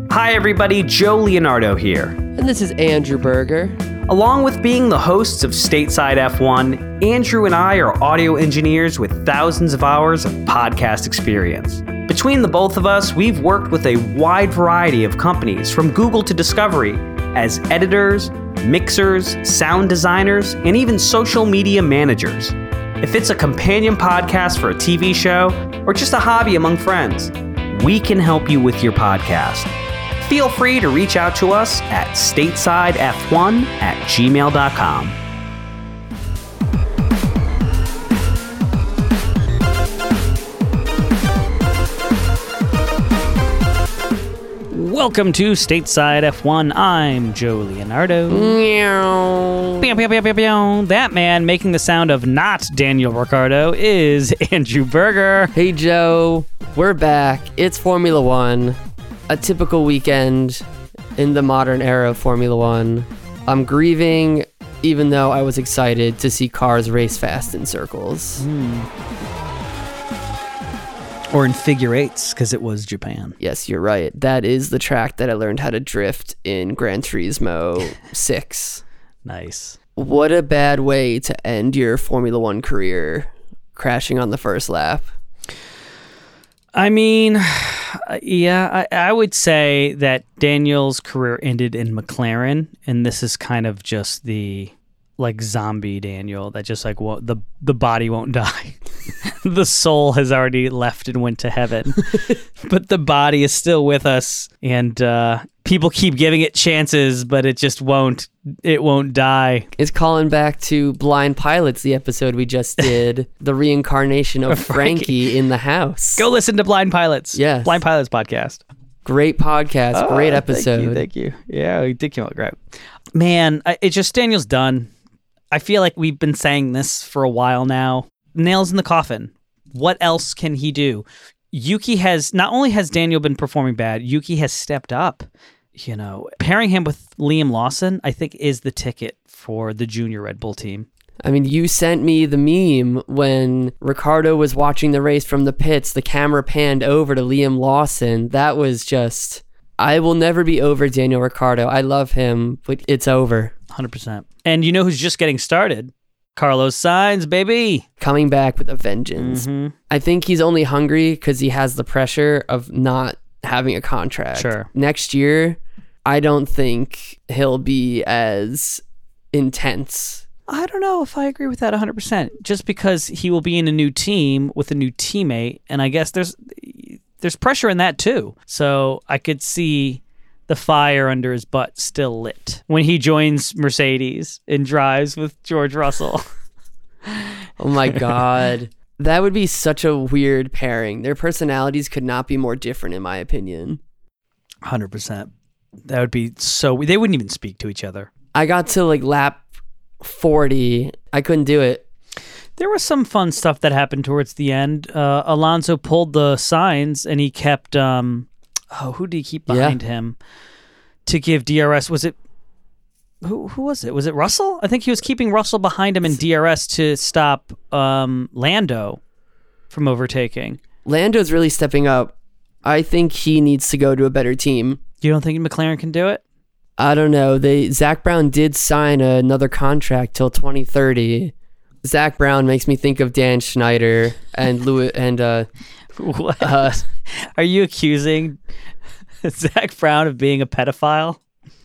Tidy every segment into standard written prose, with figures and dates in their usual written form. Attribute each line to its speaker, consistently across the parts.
Speaker 1: Hi everybody, Joe Leonardo here.
Speaker 2: And this is Andrew Berger.
Speaker 1: Along with being the hosts of Stateside F1, Andrew and I are audio engineers with thousands of hours of podcast experience. Between the both of us, we've worked with a wide variety of companies from Google to Discovery as editors, mixers, sound designers, and even social media managers. If it's a companion podcast for a TV show or just a hobby among friends, we can help you with your podcast. Feel free to reach out to us at statesidef1@gmail.com. Welcome to Stateside F1. I'm Joe Leonardo.
Speaker 2: Meow.
Speaker 1: Pew, pew, pew, pew, pew. That man making the sound of not Daniel Ricciardo is Andrew Berger.
Speaker 2: Hey Joe, we're back. It's Formula One. A typical weekend in the modern era of Formula One. I'm grieving, even though I was excited to see cars race fast in circles.
Speaker 1: Or in figure eights, because it was Japan.
Speaker 2: Yes, you're right. That is the track that I learned how to drift in Gran Turismo 6.
Speaker 1: Nice.
Speaker 2: What a bad way to end your Formula One career, crashing on the first lap.
Speaker 1: I mean, yeah, I would say that Daniel's career ended in McLaren, and this is kind of just the zombie Daniel that just the body won't die. The soul has already left and went to heaven, but the body is still with us, and people keep giving it chances, but it just won't. It won't die.
Speaker 2: It's calling back to Blind Pilots, the episode we just did, the reincarnation of Frankie in the house.
Speaker 1: Go listen to Blind Pilots.
Speaker 2: Yes.
Speaker 1: Blind Pilots podcast.
Speaker 2: Great podcast. Great episode.
Speaker 1: Thank you. Yeah, we did come out great. Man, it's just Daniel's done. I feel like we've been saying this for a while now. Nails in the coffin. What else can he do? Yuki has, not only has Daniel been performing bad, Yuki has stepped up. You know, pairing him with Liam Lawson, I think, is the ticket for the junior Red Bull team.
Speaker 2: I mean, you sent me the meme when Ricciardo was watching the race from the pits, the camera panned over to Liam Lawson. That was just, I will never be over Daniel Ricciardo. I love him, but it's over.
Speaker 1: 100%. And you know who's just getting started? Carlos Sainz, baby.
Speaker 2: Coming back with a vengeance.
Speaker 1: Mm-hmm.
Speaker 2: I think he's only hungry because he has the pressure of not having a contract.
Speaker 1: Sure.
Speaker 2: Next year, I don't think he'll be as intense.
Speaker 1: I don't know if I agree with that 100%. Just because he will be in a new team with a new teammate, and I guess there's pressure in that too. So I could see the fire under his butt still lit when he joins Mercedes and drives with George Russell.
Speaker 2: Oh my God. That would be such a weird pairing. Their personalities could not be more different, in my opinion.
Speaker 1: 100%. That would be so... They wouldn't even speak to each other.
Speaker 2: I got to lap 40. I couldn't do it.
Speaker 1: There was some fun stuff that happened towards the end. Alonso pulled the signs and he kept... who did he keep behind him to give DRS? Was it... Who was it? Was it Russell? I think he was keeping Russell behind him in DRS to stop Lando from overtaking.
Speaker 2: Lando's really stepping up. I think he needs to go to a better team.
Speaker 1: You don't think McLaren can do it?
Speaker 2: I don't know. Zach Brown did sign another contract till 2030. Zach Brown makes me think of Dan Schneider and Louis and
Speaker 1: what? Are you accusing Zach Brown of being a pedophile?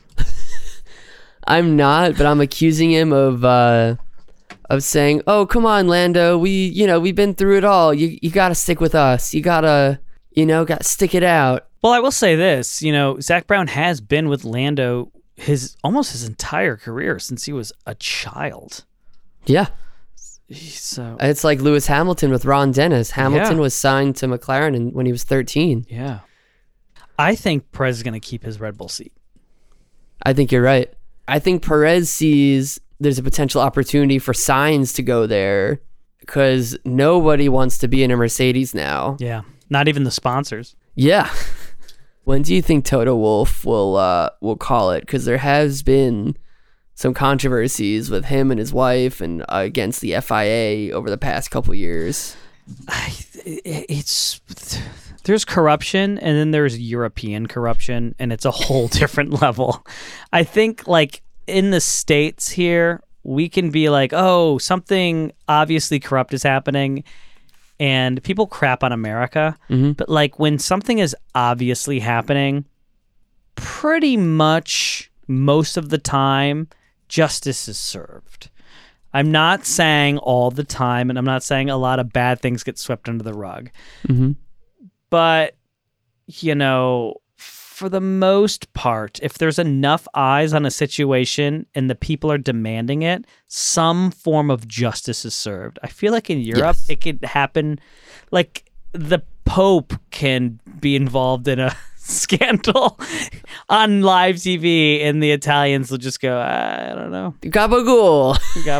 Speaker 2: I'm not, but I'm accusing him of saying, "Oh, come on, Lando. We've been through it all. You got to stick with us. You got to stick it out."
Speaker 1: Well, I will say this, Zach Brown has been with Lando almost his entire career since he was a child.
Speaker 2: Yeah.
Speaker 1: So
Speaker 2: it's like Lewis Hamilton with Ron Dennis. Hamilton was signed to McLaren when he was 13.
Speaker 1: Yeah. I think Perez is going to keep his Red Bull seat.
Speaker 2: I think you're right. I think Perez sees there's a potential opportunity for Sainz to go there because nobody wants to be in a Mercedes now.
Speaker 1: Yeah. Not even the sponsors.
Speaker 2: Yeah. When do you think Toto Wolff will call it? Because there has been some controversies with him and his wife and against the FIA over the past couple years.
Speaker 1: It's There's corruption, and then there's European corruption, and it's a whole different level. I think, like, in the States here, we can be like, oh, something obviously corrupt is happening, and people crap on America. But, like, when something is obviously happening, pretty much most of the time, justice is served. I'm not saying all the time, and I'm not saying a lot of bad things get swept under the rug. But, you know, for the most part, if there's enough eyes on a situation and the people are demanding it, some form of justice is served. I feel like in Europe, it could happen. Like, the Pope can be involved in a scandal on live TV, and the Italians will just go, I don't know.
Speaker 2: Gabagool.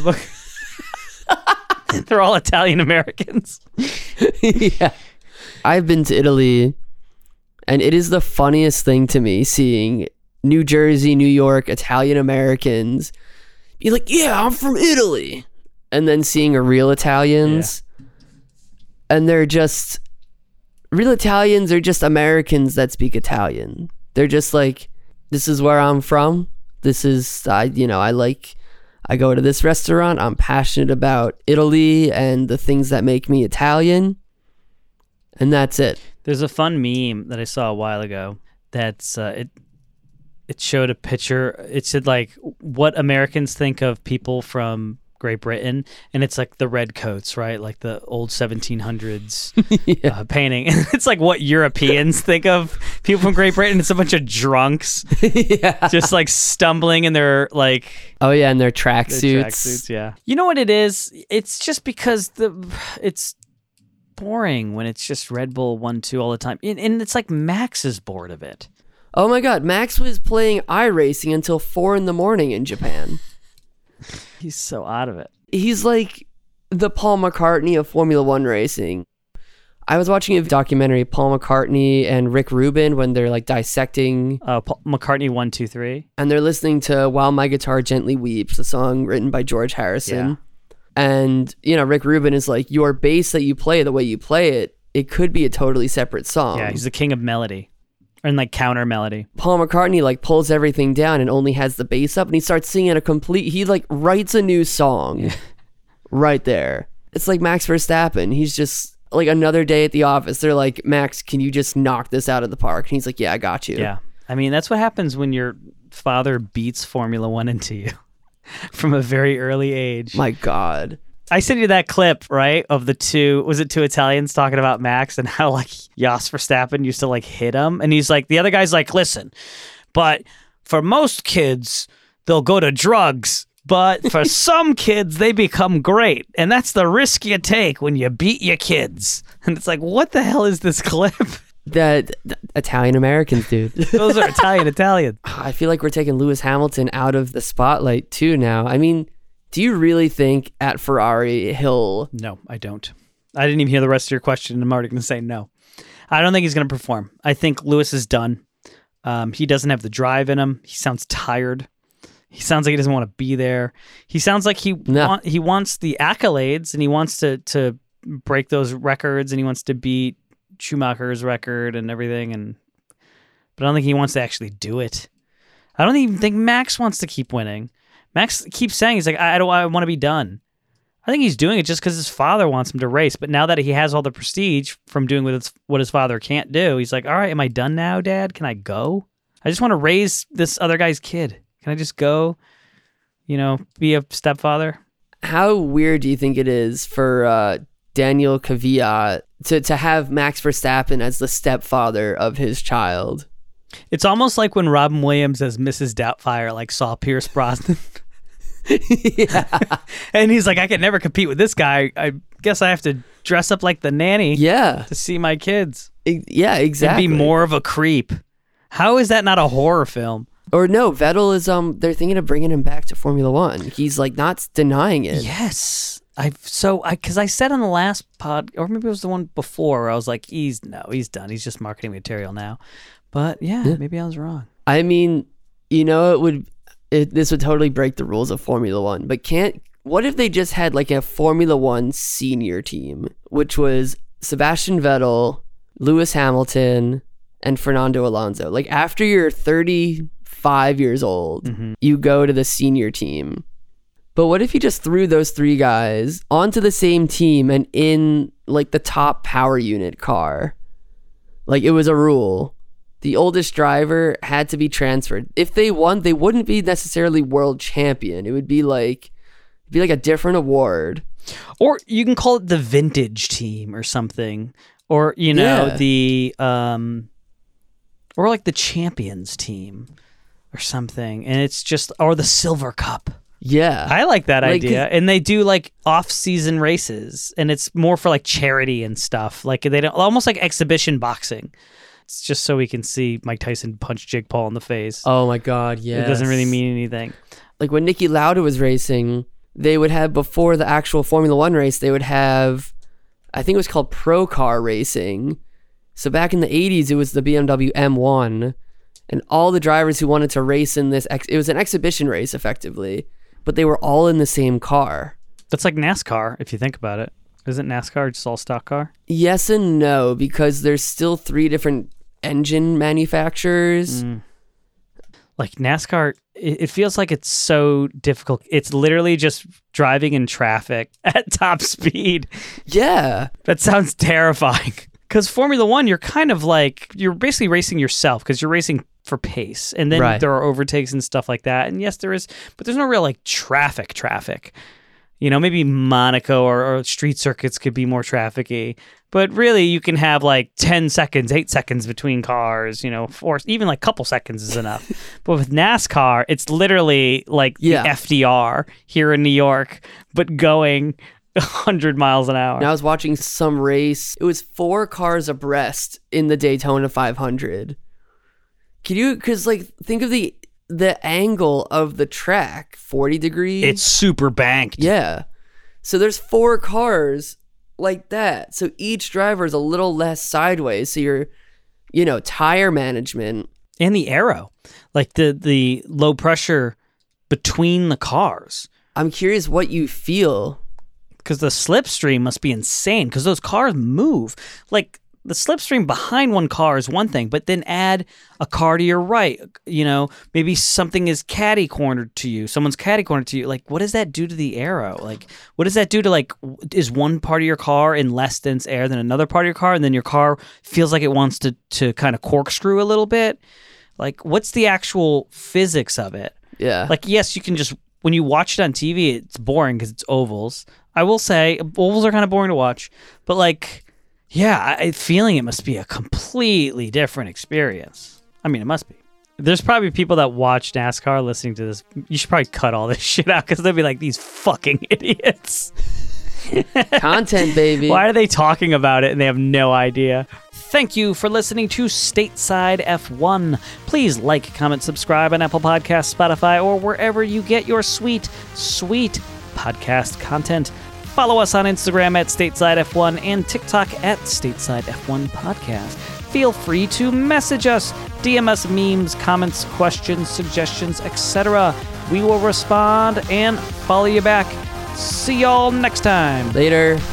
Speaker 1: They're all Italian Americans.
Speaker 2: Yeah. I've been to Italy, and it is the funniest thing to me seeing New Jersey, New York, Italian Americans be like, yeah, I'm from Italy. And then seeing a real Italians, and they're just, real Italians are just Americans that speak Italian. They're just like, this is where I'm from. This is, I go to this restaurant. I'm passionate about Italy and the things that make me Italian. And that's it.
Speaker 1: There's a fun meme that I saw a while ago that's it showed a picture. It said, like, what Americans think of people from Great Britain, and it's like the red coats, right? Like the old 1700s painting. And it's like what Europeans think of people from Great Britain. It's a bunch of drunks just like stumbling in their like...
Speaker 2: Oh yeah, in their tracksuits.
Speaker 1: Yeah. You know what it is? It's just because it's boring when it's just Red Bull 1-2 all the time. And it's like Max is bored of it.
Speaker 2: Oh my God, Max was playing iRacing until 4 a.m. in Japan.
Speaker 1: He's so out of it.
Speaker 2: He's like the Paul McCartney of Formula One racing. I was watching a documentary, Paul McCartney and Rick Rubin, when they're like dissecting...
Speaker 1: Paul McCartney 1, 2, 3.
Speaker 2: And they're listening to While My Guitar Gently Weeps, a song written by George Harrison. Yeah. And, you know, Rick Rubin is like, your bass that you play, the way you play it, it could be a totally separate song.
Speaker 1: Yeah, he's the king of melody. And like counter melody.
Speaker 2: Paul McCartney like pulls everything down and only has the bass up, and he starts singing he like writes a new song right there. It's like Max Verstappen. He's just like another day at the office. They're like, Max, can you just knock this out of the park? And he's like, yeah, I got you.
Speaker 1: Yeah. I mean, that's what happens when your father beats Formula One into you. From a very early age.
Speaker 2: My God.
Speaker 1: I sent you that clip, right, of the two Italians talking about Max and how, like, Jos Verstappen used to, like, hit him. And he's like, the other guy's like, listen, but for most kids, they'll go to drugs. But for some kids, they become great. And that's the risk you take when you beat your kids. And it's like, what the hell is this clip?
Speaker 2: That Italian Americans, dude.
Speaker 1: Those are Italians.
Speaker 2: I feel like we're taking Lewis Hamilton out of the spotlight too now. I mean, do you really think at Ferrari he'll...
Speaker 1: No, I don't. I didn't even hear the rest of your question, and I'm already going to say no. I don't think he's going to perform. I think Lewis is done. He doesn't have the drive in him. He sounds tired. He sounds like he doesn't want to be there. He sounds like he wants the accolades, and he wants to break those records, and he wants to beat Schumacher's record and everything, but I don't think he wants to actually do it. I don't even think Max wants to keep winning. Max keeps saying he's like, I want to be done. I think he's doing it just because his father wants him to race, but now that he has all the prestige from doing what his father can't do, he's like, all right, am I done now, Dad? Can I go? I just want to raise this other guy's kid. Can I just go, be a stepfather?
Speaker 2: How weird do you think it is for Daniel Kvyat to have Max Verstappen as the stepfather of his child?
Speaker 1: It's almost like when Robin Williams as Mrs. Doubtfire like saw Pierce Brosnan. And he's like, I could never compete with this guy. I guess I have to dress up like the nanny to see my kids.
Speaker 2: Yeah, exactly.
Speaker 1: And be more of a creep. How is that not a horror film?
Speaker 2: Or no, Vettel is they're thinking of bringing him back to Formula One. He's like not denying it.
Speaker 1: Yes. Because I said on the last pod, or maybe it was the one before, where I was like, he's done. He's just marketing material now. But yeah, maybe I was wrong.
Speaker 2: I mean, this would totally break the rules of Formula One. But what if they just had like a Formula One senior team, which was Sebastian Vettel, Lewis Hamilton, and Fernando Alonso. Like, after you're 35 years old, you go to the senior team. But what if you just threw those three guys onto the same team and in, like, the top power unit car? Like, it was a rule. The oldest driver had to be transferred. If they won, they wouldn't be necessarily world champion. It would be like a different award.
Speaker 3: Or you can call it the vintage team or something. Or, the or like the champions team or something. And it's just, or the Silver Cup.
Speaker 2: Yeah.
Speaker 3: I like that idea. And they do like off-season races, and it's more for like charity and stuff. Like they don't, almost like exhibition boxing. It's just so we can see Mike Tyson punch Jake Paul in the face.
Speaker 2: Oh my God, yeah.
Speaker 3: It doesn't really mean anything.
Speaker 2: Like when Niki Lauda was racing, they would have, before the actual Formula One race, they would have, I think it was called Pro Car Racing. So back in the 80s, it was the BMW M1. And all the drivers who wanted to race in this, it was an exhibition race effectively, but they were all in the same car.
Speaker 3: That's like NASCAR, if you think about it. Isn't NASCAR just all stock car?
Speaker 2: Yes and no, because there's still 3 different engine manufacturers.
Speaker 3: Like NASCAR, it feels like it's so difficult. It's literally just driving in traffic at top speed.
Speaker 2: Yeah.
Speaker 3: That sounds terrifying. Because Formula One, you're kind of like, you're basically racing yourself because you're racing for pace. And then there are overtakes and stuff like that. And yes, there is, but there's no real like traffic. You know, maybe Monaco or street circuits could be more trafficy. But really, you can have like 10 seconds, 8 seconds between cars, or even like a couple seconds is enough. But with NASCAR, it's literally like the FDR here in New York, but going 100 miles an hour.
Speaker 2: Now I was watching some race. It was 4 cars abreast in the Daytona 500. Because like, think of the angle of the track, 40 degrees.
Speaker 3: It's super banked.
Speaker 2: Yeah. So there's 4 cars like that. So each driver is a little less sideways. So you're, tire management.
Speaker 3: And the aero. Like the low pressure between the cars.
Speaker 2: I'm curious what you feel.
Speaker 3: Because the slipstream must be insane. Because those cars move. Like, the slipstream behind one car is one thing, but then add a car to your right. Maybe something is catty cornered to you. Someone's catty cornered to you. Like, what does that do to the aero? Like, what does that do to, like, is one part of your car in less dense air than another part of your car, and then your car feels like it wants to kind of corkscrew a little bit? Like, what's the actual physics of it?
Speaker 2: Yeah.
Speaker 3: Like, yes, you can just, when you watch it on TV, it's boring because it's ovals. I will say, ovals are kind of boring to watch, but like, yeah, I feeling it must be a completely different experience. I mean, it must be. There's probably people that watch NASCAR listening to this. You should probably cut all this shit out because they'll be like, these fucking idiots.
Speaker 2: Content, baby.
Speaker 3: Why are they talking about it and they have no idea? Thank you for listening to Stateside F1. Please like, comment, subscribe on Apple Podcasts, Spotify, or wherever you get your sweet, sweet podcast content. Follow us on Instagram at Stateside F1 and TikTok at Stateside F1 Podcast. Feel free to message us, DM us memes, comments, questions, suggestions, etc. We will respond and follow you back. See y'all next time.
Speaker 2: Later.